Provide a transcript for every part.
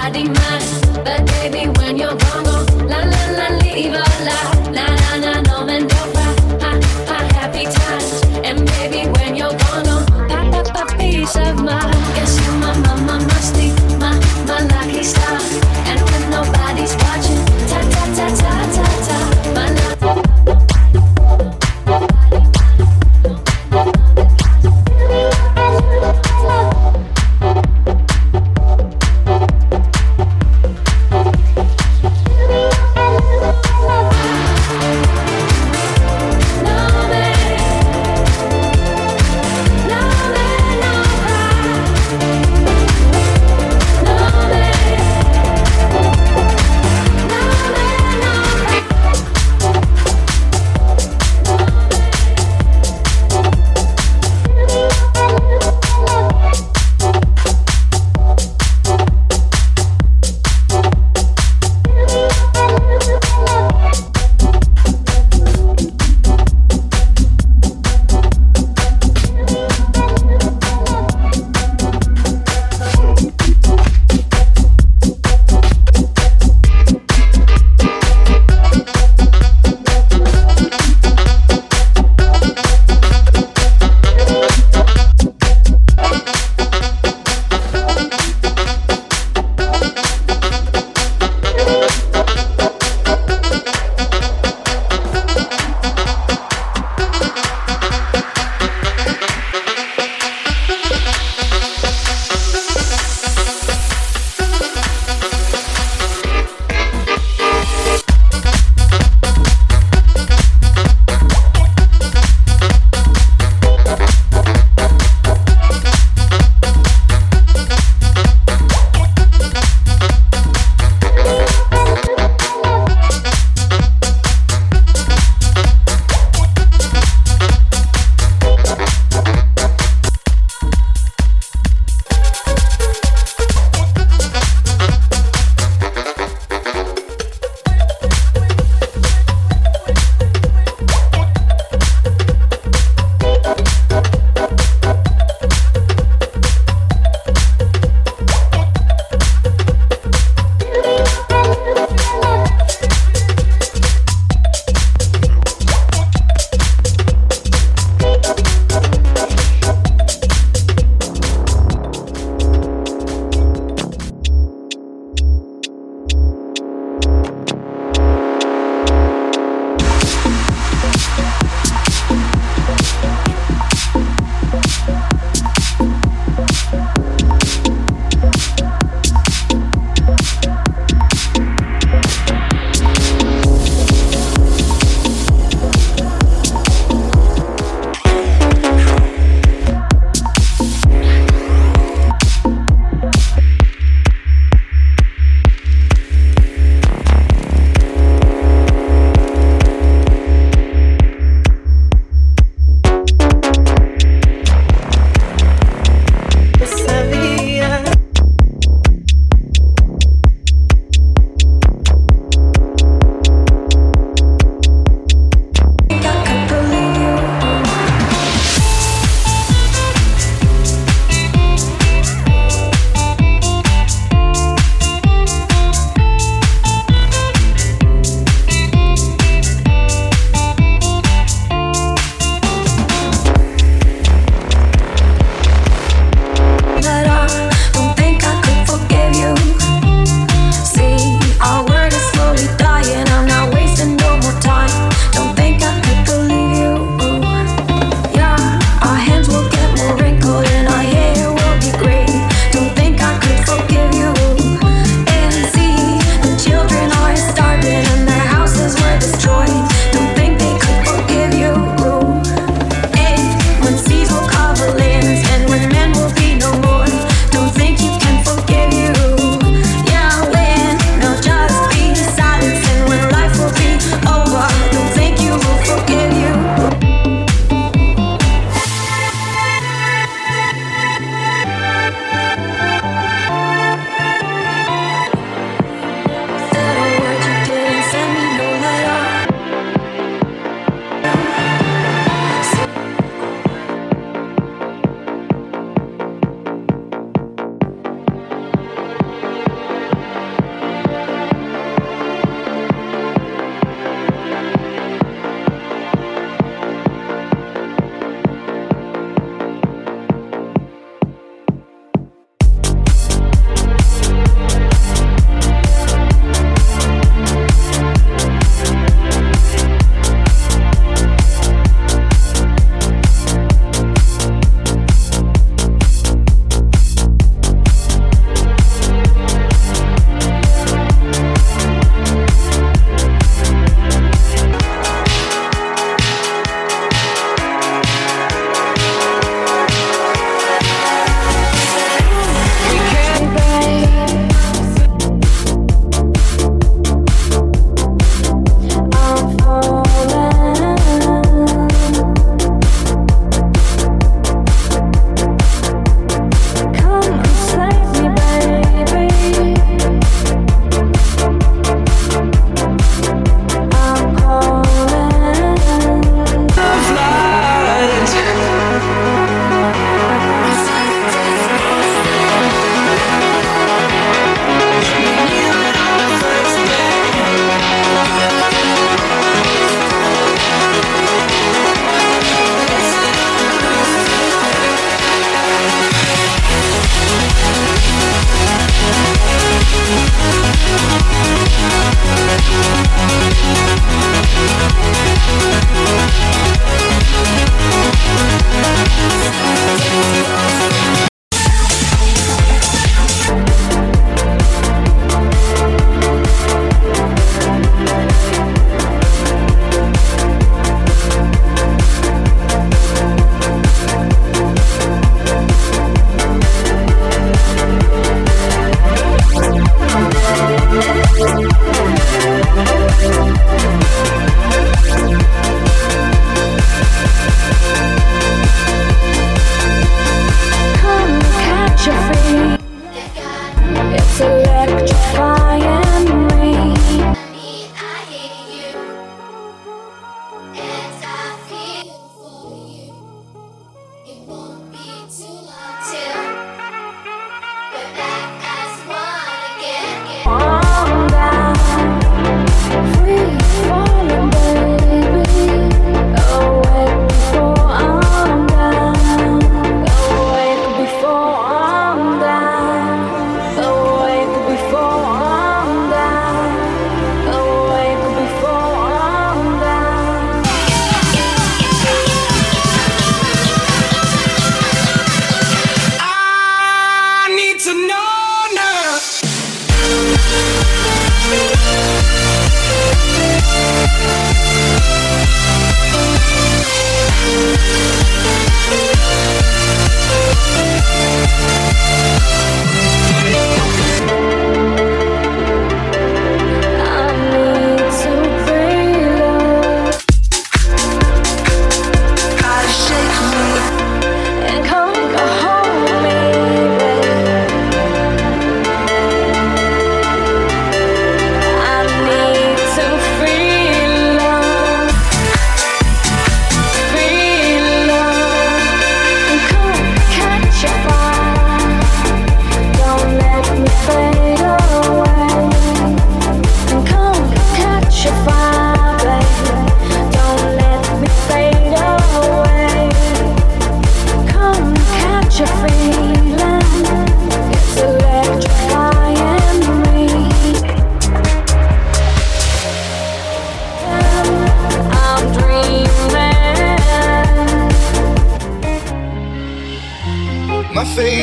nobody mind. But baby, when you're gone, gone, la la la, leave a la, la la la, no man don't cry, ha ha, happy times. And baby, when you're gone, gone, pop pop pop, peace of mind. Yes, you my musty, my lucky star. And when nobody's watching, ta ta ta ta ta ta, my lucky.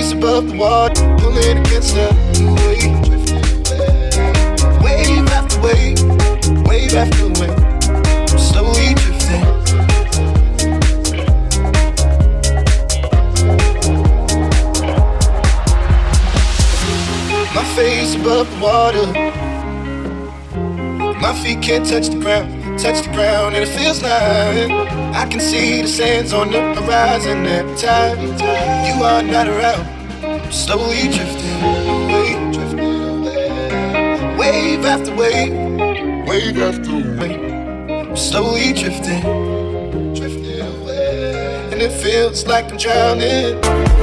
face above the water, pulling against the wave. Wave after wave, wave after wave, I'm slowly drifting. My face above the water, my feet can't touch the ground, and it feels like I can see the sands on the horizon every time you are not around. I'm slowly drifting away, wave after wave, wave after wave. I'm slowly drifting away, and it feels like I'm drowning.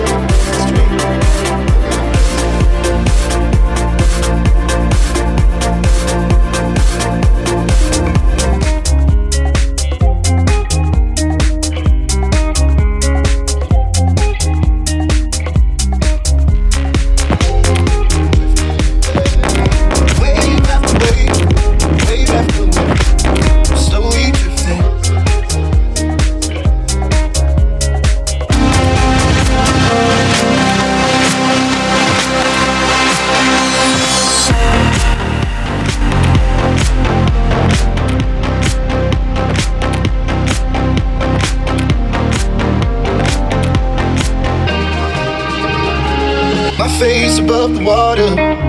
Face above the water.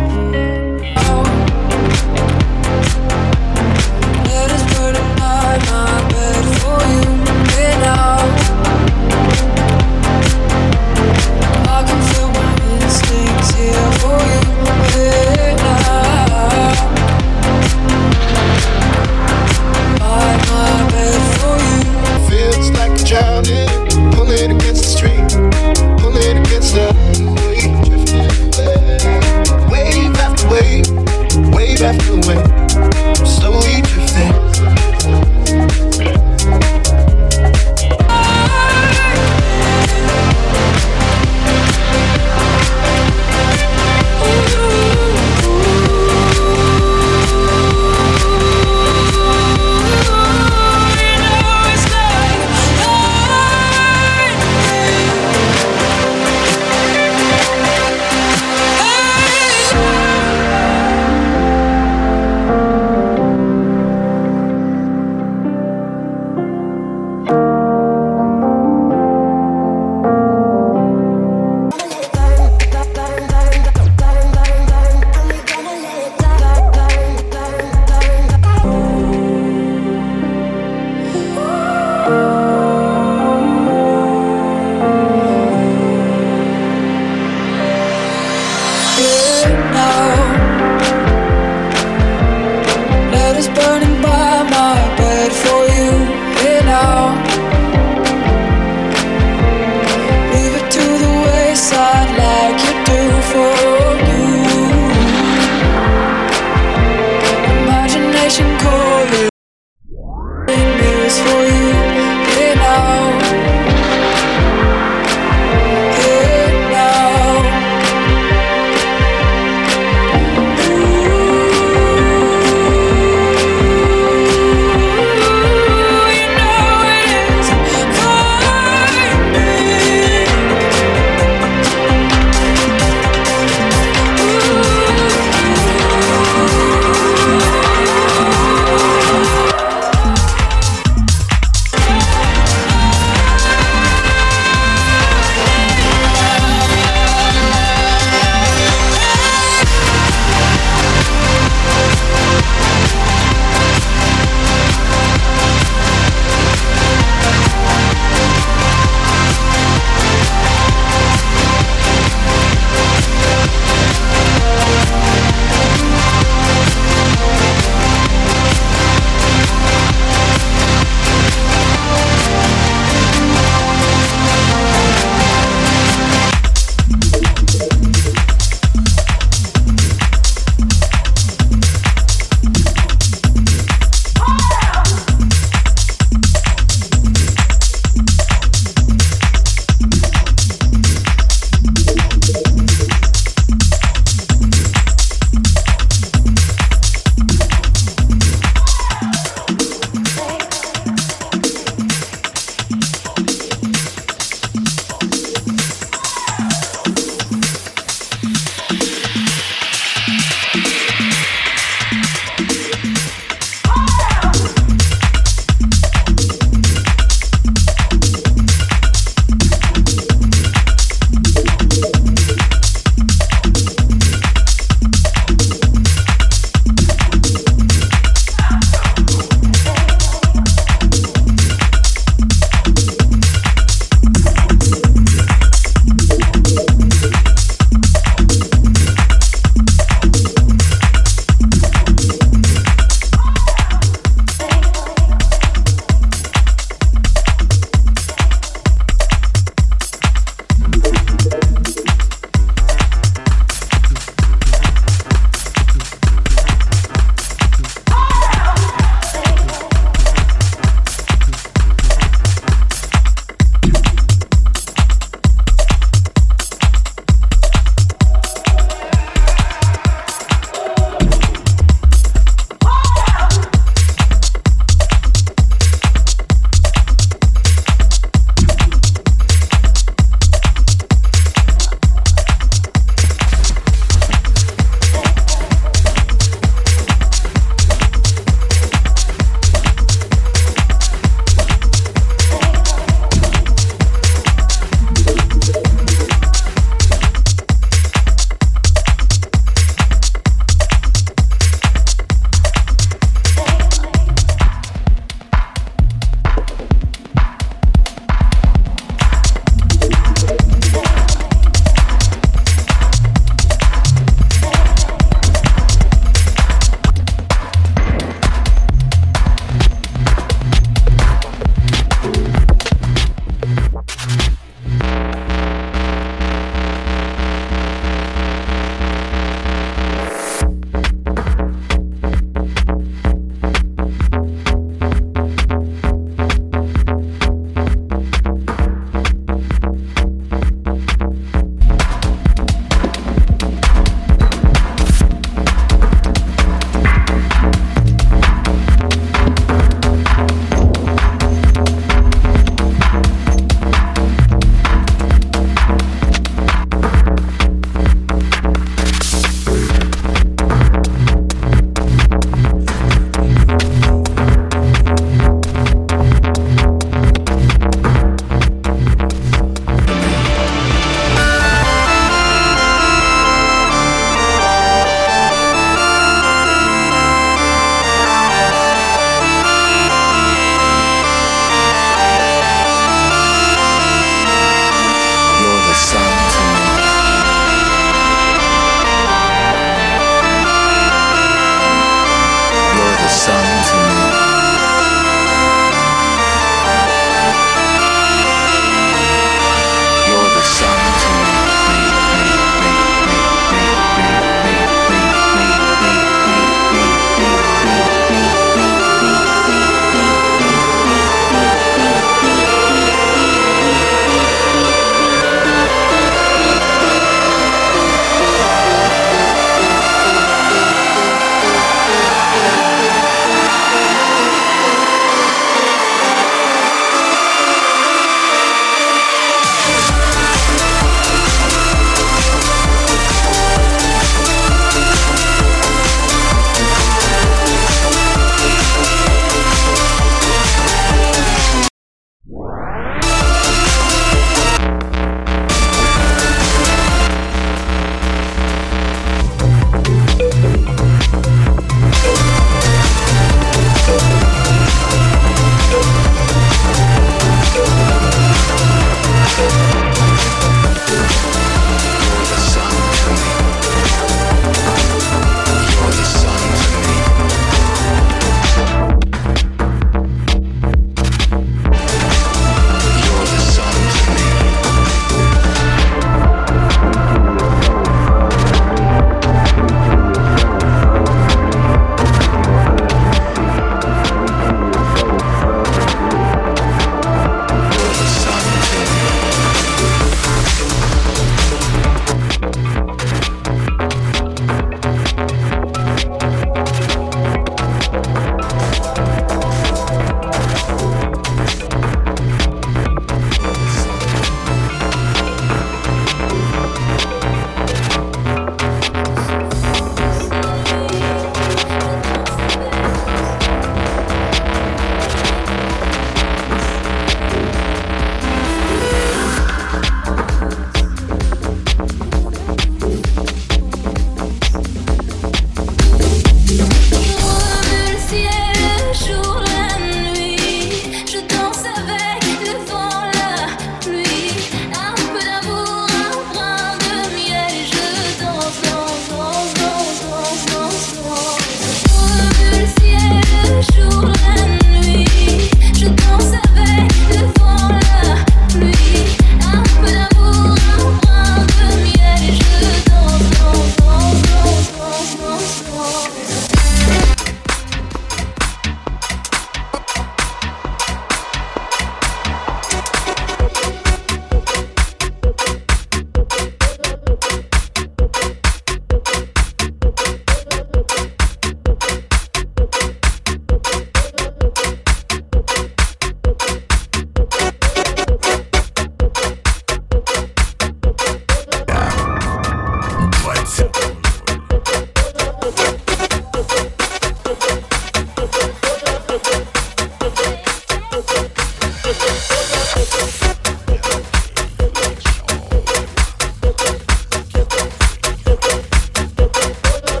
Let us put a night, my bed for you. Get out. I can feel my instincts here for you. Get out. By my bed for you. Feels like I'm drowning, pulling against the stream, pulling against the wave.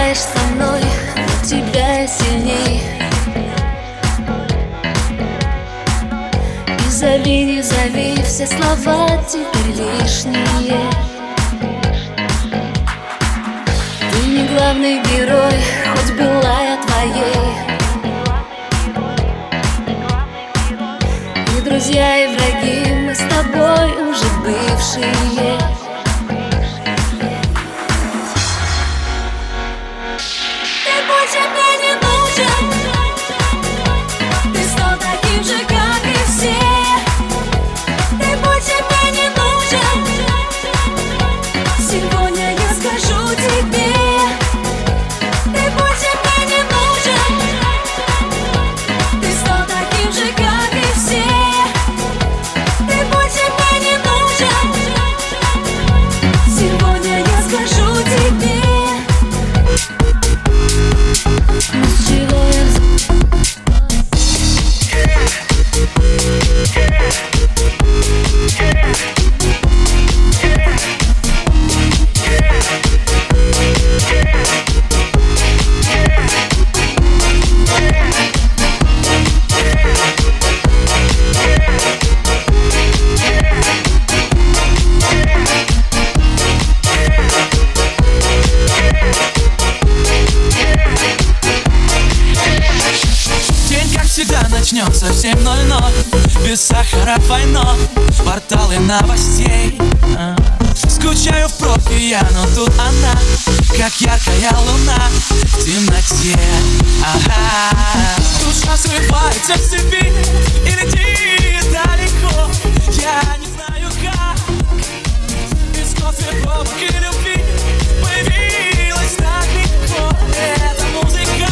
играешь со мной, но тебя я сильней. Не зови, не зови, все слова теперь лишние. Ты не главный герой, хоть была я твоей. И друзья, и враги, мы с тобой уже бывшие. Ты больше мне не нужен. Ты стал таким же, как и все. Ты больше мне не нужен. Сегодня я скажу тебе. Ты больше мне не нужен. Ты стал таким же, как и все. Ты больше мне не нужен. Сегодня я скажу тебе. Ну с чего я всегда начнется в 7:00. Без сахара двойной, порталы новостей. Скучаю в пробке я, но тут она, как яркая луна в темноте. Душа срывается в цепи и летит далеко. Я не знаю как, без кофе, и любви появилась так легко. Это музыка.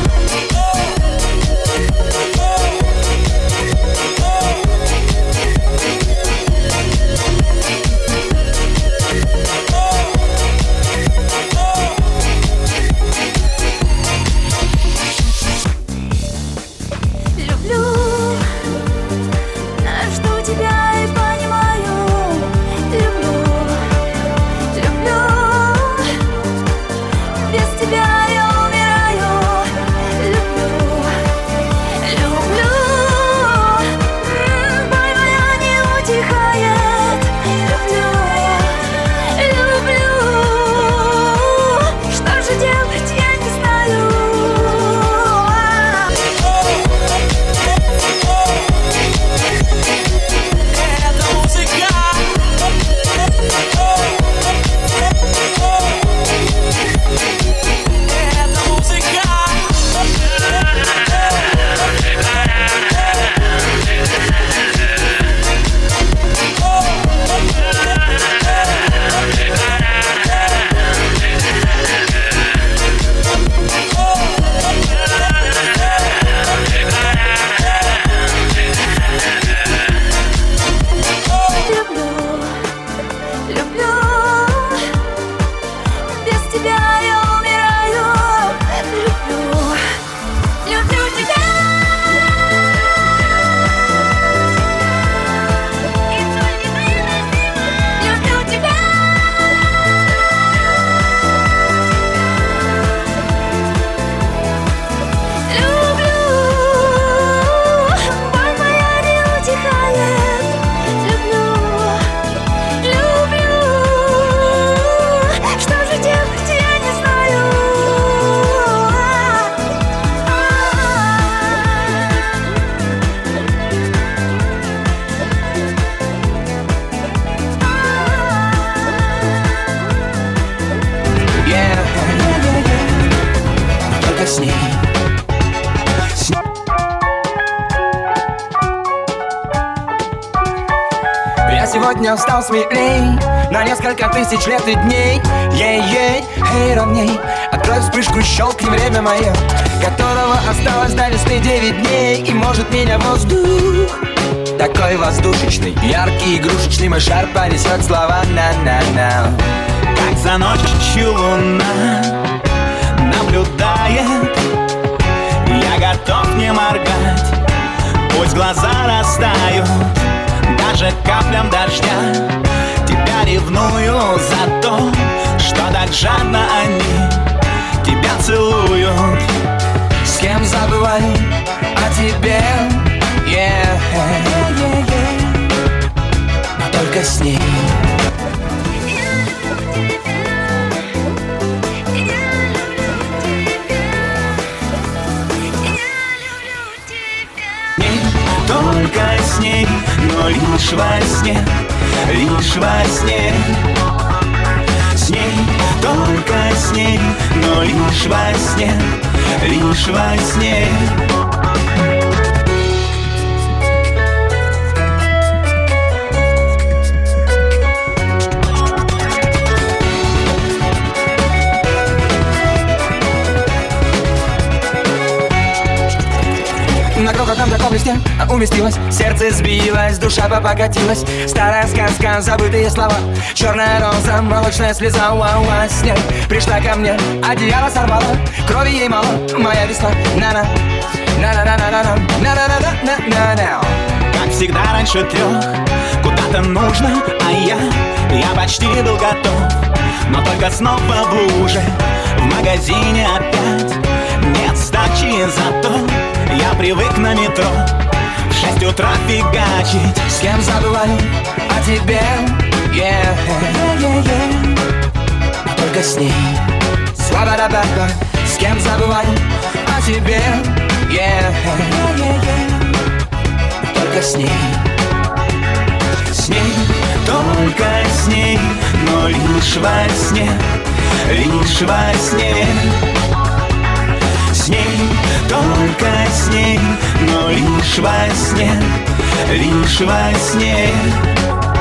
Сегодня встал смелей на несколько тысяч лет и дней. Ей-ей, эй, ровней. Открой вспышку, щелкни время мое, которого осталось до весны 9 дней. И может меня воздух такой воздушечный, яркий, игрушечный, мой шар понесет слова на-на-на. Как за ночью луна наблюдает, я готов не моргать, пусть глаза растают. Даже каплям дождя тебя ревную за то, что так жадно они тебя с ней. Только с ней, но лишь во сне, лишь во сне. С ней, только с ней, но лишь во сне, лишь во сне. На крохотном таком листе уместилась, сердце сбилось, душа покатилась. Старая сказка, забытые слова, черная роза, молочная слеза. Во сне пришла ко мне, одеяло сорвала, крови ей мало, моя весна. На-на, на-на-на-на-на, на-на-на-на-на-на. Как всегда раньше 3 куда-то нужно, а я почти был готов. Но только снова в луже, в магазине опять нет сдачи, зато я привык на метро в 6 утра фигачить. С кем забываю о тебе, но только с ней. Сваба-да-ба-ба. С кем забываю о тебе, но только с ней. С ней, только с ней, но лишь во сне, лишь во сне. С ней, только с ней, но лишь во сне, лишь во сне.